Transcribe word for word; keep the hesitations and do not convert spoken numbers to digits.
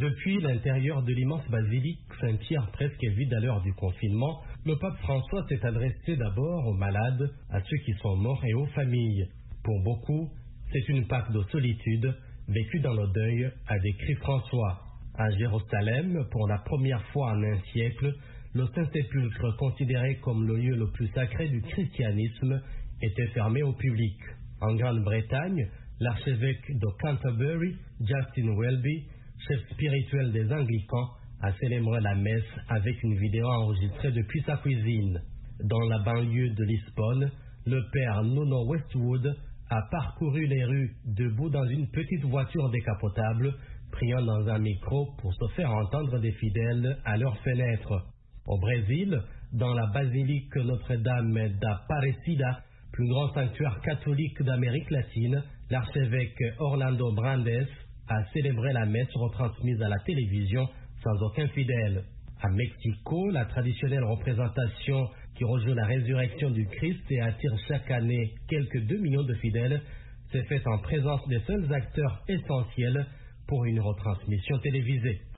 Depuis l'intérieur de l'immense basilique Saint-Pierre presque vide à l'heure du confinement, le pape François s'est adressé d'abord aux malades, à ceux qui sont morts et aux familles. Pour beaucoup, c'est une Pâque de solitude, vécue dans le deuil, a décrit François. À Jérusalem, pour la première fois en un siècle, le Saint-Sépulcre, considéré comme le lieu le plus sacré du christianisme, était fermé au public. En Grande-Bretagne, l'archevêque de Canterbury, Justin Welby, chef spirituel des Anglicans, a célébré la messe avec une vidéo enregistrée depuis sa cuisine. Dans la banlieue de Lisbonne, le père Nuno Westwood a parcouru les rues debout dans une petite voiture décapotable, priant dans un micro pour se faire entendre des fidèles à leurs fenêtres. Au Brésil, dans la basilique Notre-Dame d'Aparecida, plus grand sanctuaire catholique d'Amérique latine, l'archevêque Orlando Brandes a célébré la messe retransmise à la télévision sans aucun fidèle. À Mexico, la traditionnelle représentation qui rejoue la résurrection du Christ et attire chaque année quelques deux millions de fidèles s'est faite en présence des seuls acteurs essentiels pour une retransmission télévisée.